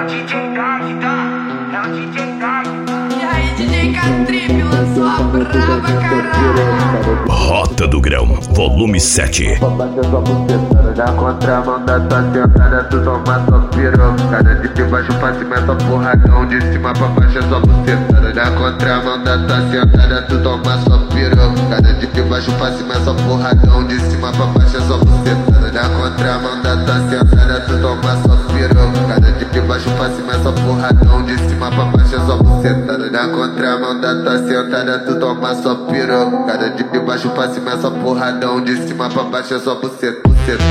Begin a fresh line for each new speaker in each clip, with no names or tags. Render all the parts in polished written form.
DJ Gagda, é o DJ Gagda.
E aí, DJ Catrip lançou a brava, caralho.
Rota do Grão, volume 7.
Na contramão da tua sentada, tu toma só pirocada. De baixo pra cima é só porradão, de cima pra baixo é só bucetada. Na contramão da tua sentada, tu toma só pirocada. De baixo pra cima é só porradão, de cima pra baixo é só bucetada. Na contramão da tua sentada, tu toma só pirocada. De baixo pra cima é só porradão, de cima pra baixo é só bucetada. Na contramão da tua sentada, tu toma só pirocada. De baixo pra cima é só porradão, de cima pra baixo é só buceta.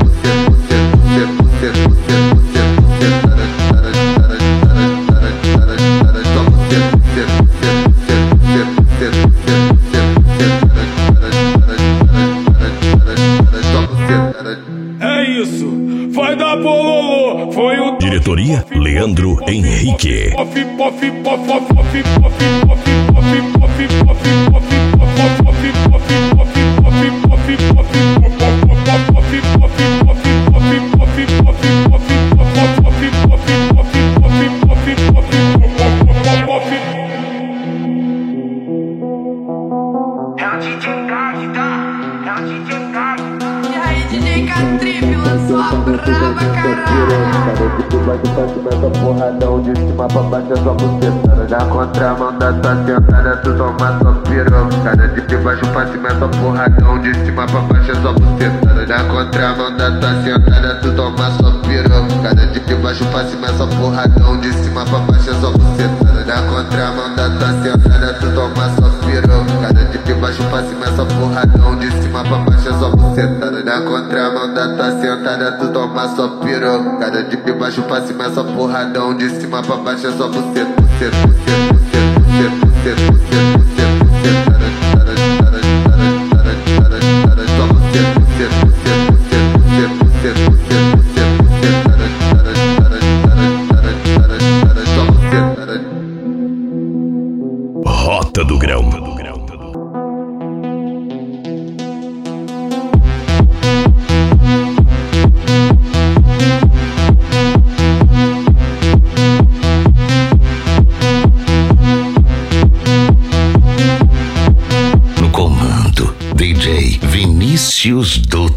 É isso, vai dar bololô, foi o
Diretoria Leandro Henrique.
É o DJ Gagda, é o DJ Gagda.
E aí, DJ Catrip lançou a brava, caralho.
De baixo pra cima é só porradão, de cima pra baixo é só bucetada. Na contramão da tua sentada, tu toma só pirocada. De baixo pra cima é só porradão, de cima pra baixo é só bucetada. Na contramão da tua sentada, tu toma só pirocada. De baixo pra cima é só porradão, de cima pra baixo é só bucetada. Na contramão da tua sentada, tu toma só pirocada. De baixo pra cima é só porradão, de cima pra baixo é só bucetada. Na contramão da tua sentada, tu toma só pirocada. De baixo pra cima é só porradão, de cima pra baixo é só buceta, buceta, buceta, buceta, buceta, buceta, buceta, buceta, só buceta, buceta, buceta, buceta, buceta, buceta, buceta, só buceta.
Rota do Grão. No comando, DJ Vinícius do